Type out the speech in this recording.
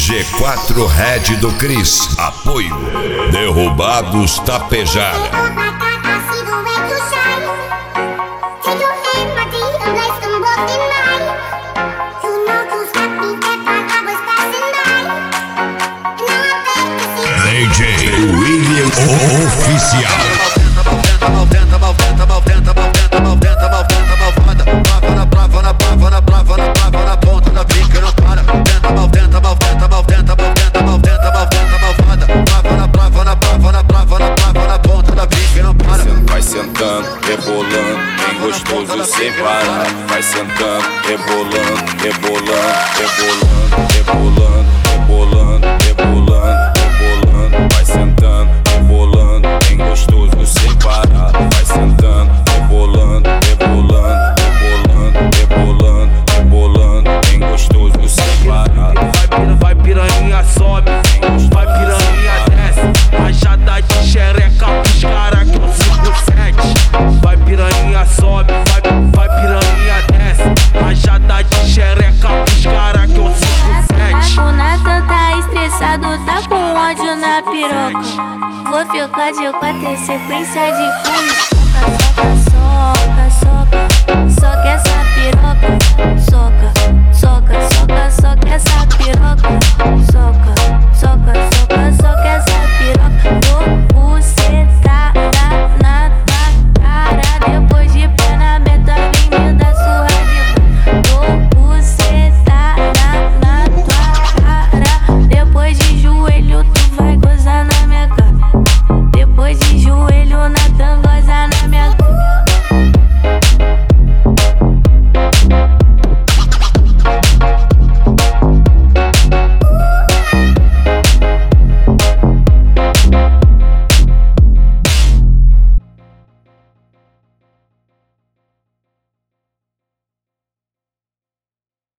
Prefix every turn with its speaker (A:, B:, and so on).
A: G4 Red do Cris. Apoio Derrubados Tapejara. DJ William Oficial.
B: Vai sentando, rebolando, bem gostoso sem parar. Vai sentando, rebolando, rebolando, rebolando, rebolando, rebolando, rebolando, rebolando. Vai sentando, rebolando, bem gostoso sem parar. Vai sentando, rebolando, rebolando, rebolando, rebolando, rebolando, bem gostoso sem parar.
C: Vai piranha, sobe, vai piranha, desce. Rajada de xereca pros cara que eu 5-7. Vai piranha, sobe, vai piranha, desce. Rajada de xereca pros cara que eu 5-7.
D: O Nathan tá estressado, tá com ódio na piroca. Vou ficar de 4 em sequência de furos.